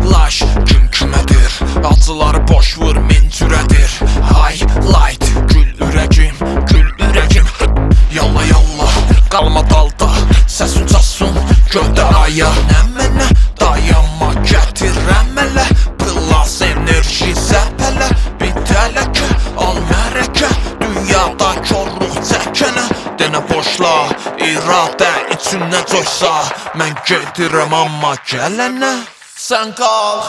Qardaş, kim kimədir? Acıları boş vur, min cürədir. Highlight, gül ürəgim. Yalla yalla, qalma dalda, səs ucasın göydə aya. Nə mənə dayanma, gətirəm ələ, plus enerji səpələ. Bir tələkə, al mərəkə, dünyada korluq çəkənə. Denə boşla, iradə içindən coşsa, mən gedirəm amma gələnə sən qal.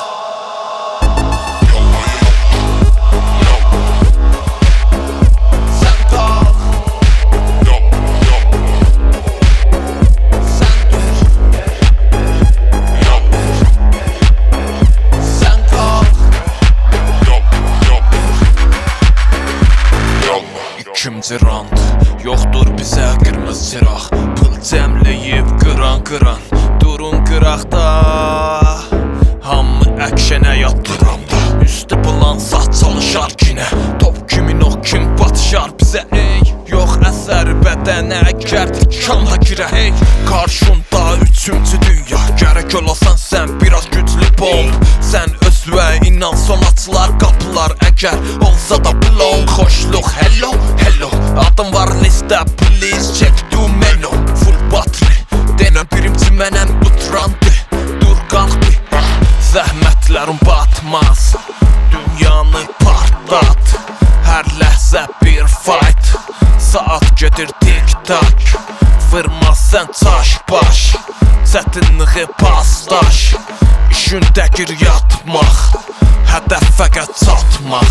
İkinci rand, yoxdur bizə qırmızı çıraq. Pıl cəmləyib qıran, durun qıraqda. Hamı əkşənə yatdıramda, üstü bulan saç çalışar kinə. Top kimin o kim batışar bizə ey. Yox əsər bədənə gərdik kanda girə hey. Qarşında üçüncü dünya, gərək olasan sən biraz güclü bomb. Sən özvə inan son açılar qapılar əgər olsa da blow. Xoşluq hello, adım var listə please check do menu. Full battery, denə birimci mənəm utrandı. Dur qalq bir, zəhmətlərim batmaz. Dünyanı partlat, hər ləhzə bir fight. Saat gedir tik-tak, vırmaz sən çaş baş. Çətinliği pasdaş, işindəgir yatmaq, hədəf fəqət çatmaq.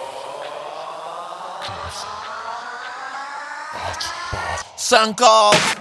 Sən qal.